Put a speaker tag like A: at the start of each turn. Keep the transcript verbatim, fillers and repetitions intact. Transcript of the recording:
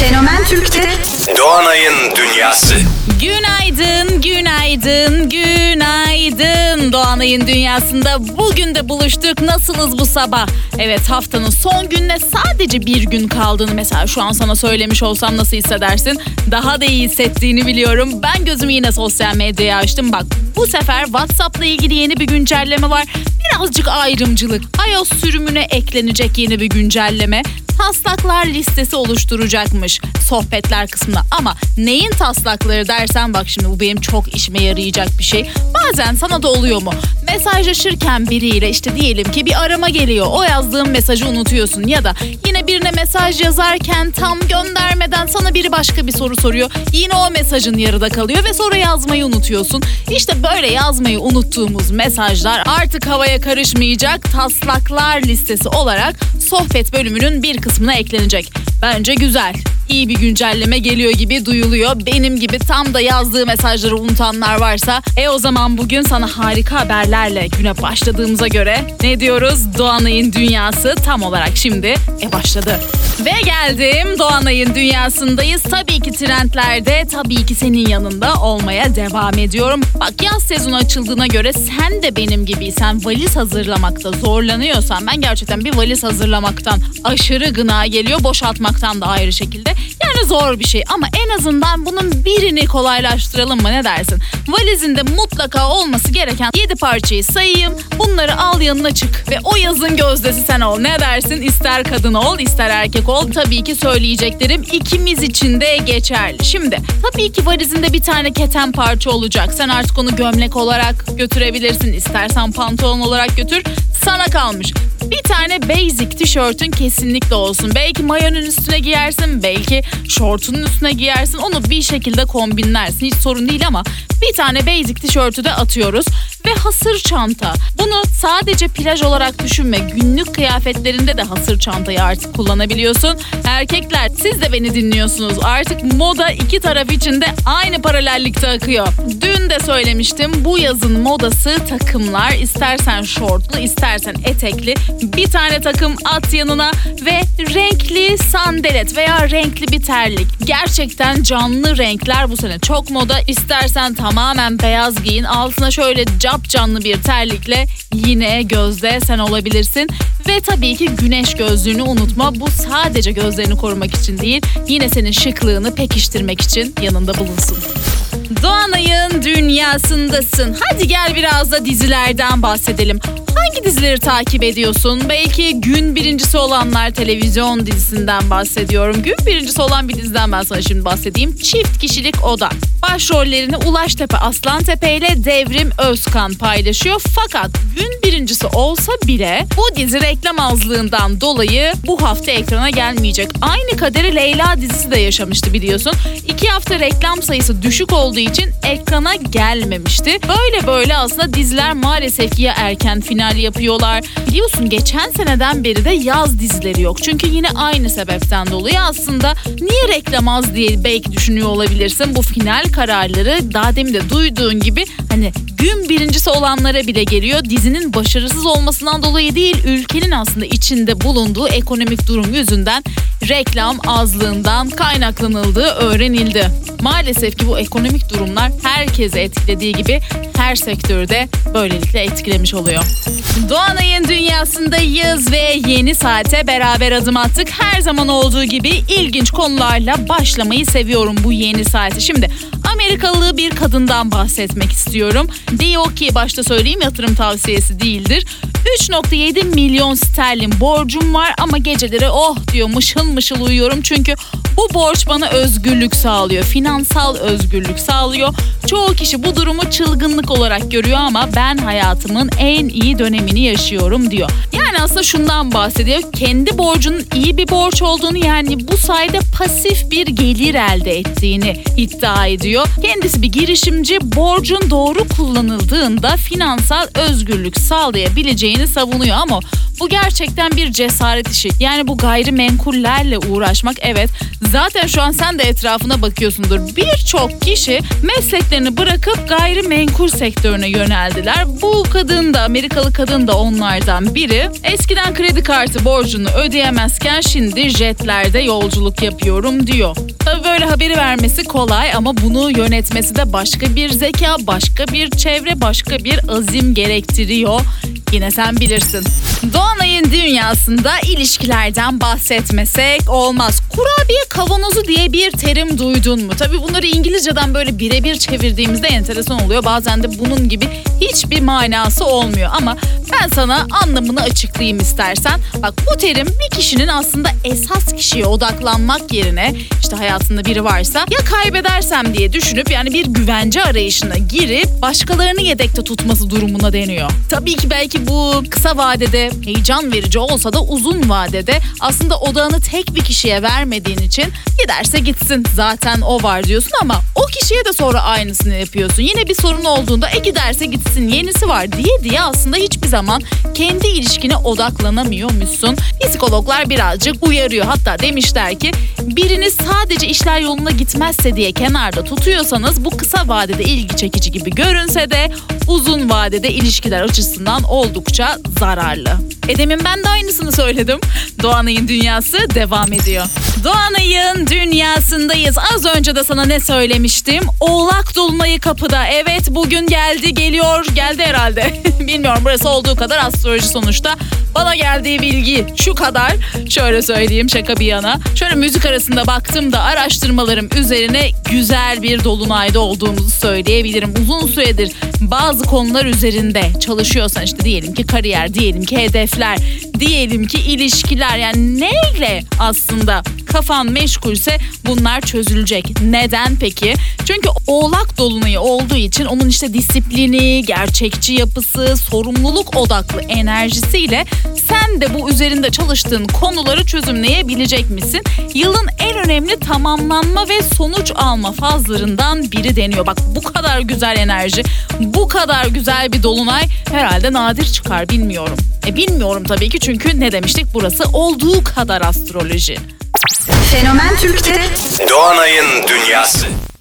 A: Fenomen Türk'te
B: Doğanay'ın Dünyası.
C: Günaydın, günaydın, günaydın. Doğanay'ın Dünyası'nda bugün de buluştuk. Nasılsınız bu sabah? Evet, haftanın son gününe sadece bir gün kaldığını mesela şu an sana söylemiş olsam nasıl hissedersin? Daha da iyi hissettiğini biliyorum. Ben gözümü yine sosyal medyaya açtım. Bak, bu sefer WhatsApp'la ilgili yeni bir güncelleme var. Birazcık ayrımcılık. iOS sürümüne eklenecek yeni bir güncelleme. Taslaklar listesi oluşturacakmış sohbetler kısmına. Ama neyin taslakları dersen bak şimdi bu benim çok işime yarayacak bir şey. Bazen sana da oluyor mu? Mesajlaşırken biriyle işte diyelim ki bir arama geliyor. O yazdığın mesajı unutuyorsun ya da yine birine mesaj yazarken tam göndermeden sana biri başka bir soru soruyor. Yine o mesajın yarıda kalıyor ve sonra yazmayı unutuyorsun. İşte böyle yazmayı unuttuğumuz mesajlar artık havaya karışmayacak, taslaklar listesi olarak sohbet bölümünün bir kısmına eklenecek. Bence güzel. İyi bir güncelleme geliyor gibi duyuluyor. Benim gibi tam da yazdığı mesajları unutanlar varsa e o zaman bugün sana harika haberlerle güne başladığımıza göre ne diyoruz? Doğanay'ın Dünyası tam olarak şimdi e başladı. Ve geldim, Doğanay'ın Dünyası'ndayız. Tabii ki trendlerde, tabii ki senin yanında olmaya devam ediyorum. Bak, yaz sezonu açıldığına göre sen de benim gibiysen, valiz hazırlamakta zorlanıyorsan, ben gerçekten bir valiz hazırlamaktan aşırı gına geliyor, boşaltmaktan da ayrı şekilde. Yani zor bir şey ama en azından bunun birini kolaylaştıralım mı, ne dersin? Valizinde mutlaka olması gereken yedi parçayı sayayım. Bunları al, yanına çık ve o yazın gözdesi sen ol. Ne dersin? İster kadın ol, ister erkek ol. Tabii ki söyleyeceklerim ikimiz için de geçerli. Şimdi tabii ki valizinde bir tane keten parça olacak. Sen artık onu gömlek olarak götürebilirsin. İstersen pantolon olarak götür. Sana kalmış. Bir tane basic tişörtün kesinlikle olsun. Belki mayonun üstüne giyersin, belki şortunun üstüne giyersin. Onu bir şekilde kombinlersin. Hiç sorun değil ama bir tane basic tişörtü de atıyoruz. Ve hasır çanta. Bunu sadece plaj olarak düşünme. Günlük kıyafetlerinde de hasır çantayı artık kullanabiliyorsun. Erkekler, siz de beni dinliyorsunuz. Artık moda iki taraf için de aynı paralellikte akıyor. Dün de söylemiştim, bu yazın modası takımlar. İstersen şortlu, istersen etekli. Bir tane takım at yanına ve renkli sandalet veya renkli bir terlik. Gerçekten canlı renkler bu sene çok moda. İstersen tamamen beyaz giyin. Altına şöyle cap canlı bir terlikle yine gözde sen olabilirsin. Ve tabii ki güneş gözlüğünü unutma. Bu sadece gözlerini korumak için değil, yine senin şıklığını pekiştirmek için yanında bulunsun. Doğanay'ın Dünyası'ndasın. Hadi gel biraz da dizilerden bahsedelim. Hangi dizileri takip ediyorsun? Belki gün birincisi olanlar, televizyon dizisinden bahsediyorum. Gün birincisi olan bir diziden ben sana şimdi bahsedeyim. Çift Kişilik Oda. Başrollerini Ulaştepe Aslantepe ile Devrim Özkan paylaşıyor. Fakat gün birincisi olsa bile bu dizi reklam azlığından dolayı bu hafta ekrana gelmeyecek. Aynı kaderi Leyla dizisi de yaşamıştı biliyorsun. İki hafta reklam sayısı düşük olduğu için ekrana gelmemişti. Böyle böyle aslında diziler maalesef ya erken final yapıyorlar. Biliyorsun geçen seneden beri de yaz dizileri yok. Çünkü yine aynı sebepten dolayı aslında niye reklam az diye belki düşünüyor olabilirsin. Bu final kararları daha demin de duyduğun gibi hani gün birincisi olanlara bile geliyor. Dizinin başarısız olmasından dolayı değil, ülkenin aslında içinde bulunduğu ekonomik durum yüzünden reklam azlığından kaynaklanıldığı öğrenildi. Maalesef ki bu ekonomik durumlar herkese etkilediği gibi her sektörü de böylelikle etkilemiş oluyor. Doğanay'ın Dünyası'ndayız ve yeni saate beraber adım attık. Her zaman olduğu gibi ilginç konularla başlamayı seviyorum bu yeni saati. Şimdi Amerikalı bir kadından bahsetmek istiyorum. Diyor ki, başta söyleyeyim, yatırım tavsiyesi değildir. üç nokta yedi milyon sterlin borcum var ama geceleri oh diyor mışıl mışıl uyuyorum çünkü bu borç bana özgürlük sağlıyor. Finansal özgürlük sağlıyor. Çoğu kişi bu durumu çılgınlık olarak görüyor ama ben hayatımın en iyi dönemini yaşıyorum diyor. Yani aslında şundan bahsediyor. Kendi borcunun iyi bir borç olduğunu, yani bu sayede pasif bir gelir elde ettiğini iddia ediyor. Kendisi bir girişimci, borcun doğru kullanıldığında finansal özgürlük sağlayabileceğini savunuyor ama Bu gerçekten bir cesaret işi. Yani bu gayrimenkullerle uğraşmak, evet. Zaten şu an sen de etrafına bakıyorsundur. Birçok kişi mesleklerini bırakıp gayrimenkul sektörüne yöneldiler. Bu kadın da, Amerikalı kadın da onlardan biri. Eskiden kredi kartı borcunu ödeyemezken şimdi jetlerde yolculuk yapıyorum diyor. Tabii böyle haberi vermesi kolay ama bunu yönetmesi de başka bir zeka, başka bir çevre, başka bir azim gerektiriyor. Yine sen bilirsin. Doğanay'ın dünyasında ilişkilerden bahsetmesek olmaz. Kurabiye kavanozu diye bir terim duydun mu? Tabii bunları İngilizceden böyle birebir çevirdiğimizde enteresan oluyor. Bazen de bunun gibi hiçbir manası olmuyor. Ama ben sana anlamını açıklayayım istersen. Bak, bu terim bir kişinin aslında esas kişiye odaklanmak yerine işte hayatında biri varsa ya kaybedersem diye düşünüp yani bir güvence arayışına girip başkalarını yedekte tutması durumuna deniyor. Tabii ki belki bu kısa vadede heyecan verici olsa da uzun vadede aslında odağını tek bir kişiye vermediğin için giderse gitsin zaten o var diyorsun ama o kişiye de sonra aynısını yapıyorsun. Yine bir sorun olduğunda e giderse gitsin yenisi var diye diye aslında hiçbir zaman kendi ilişkine odaklanamıyormuşsun. Psikologlar birazcık uyarıyor. Hatta demişler ki biriniz sadece işler yoluna gitmezse diye kenarda tutuyorsanız bu kısa vadede ilgi çekici gibi görünse de uzun vadede ilişkiler açısından oldukça zararlı. E demin ben de aynısını söyledim. Doğanay'ın dünyası devam ediyor. Doğanay'ın dünyasındayız. Az önce de sana ne söylemiştim? Oğlak dolunayı kapıda. Evet, bugün geldi, geliyor. Geldi herhalde. Bilmiyorum, burası olduğu kadar astroloji sonuçta. Bana geldiği bilgi şu kadar. Şöyle söyleyeyim, şaka bir yana. Şöyle müzik arasında baktım da araştırmalarım üzerine güzel bir dolunayda olduğumuzu söyleyebilirim. Uzun süredir bazı konular üzerinde çalışıyorsan işte diyelim ki kariyer, diyelim ki hedefler, diyelim ki ilişkiler, yani neyle aslında kafan meşgulse bunlar çözülecek. Neden peki? Çünkü Oğlak dolunayı olduğu için onun işte disiplini, gerçekçi yapısı, sorumluluk odaklı enerjisiyle sen de bu üzerinde çalıştığın konuları çözümleyebilecek misin? Yılın en önemli tamamlanma ve sonuç alma fazlarından biri deniyor. Bak, bu kadar güzel enerji, bu kadar güzel bir dolunay herhalde nadir çıkar, bilmiyorum. E bilmiyorum tabii ki, çünkü ne demiştik, burası olduğu kadar astroloji.
A: Fenomen Türk'te
B: Doğanay'ın dünyası.